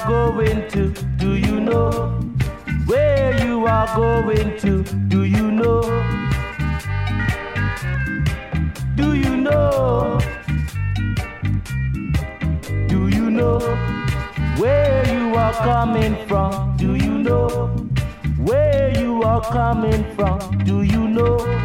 going to? Do you know? Where you are going to? Do you know? Do you know? Do you know? Where you are coming from? Do you know? Where you are coming from? Do you know?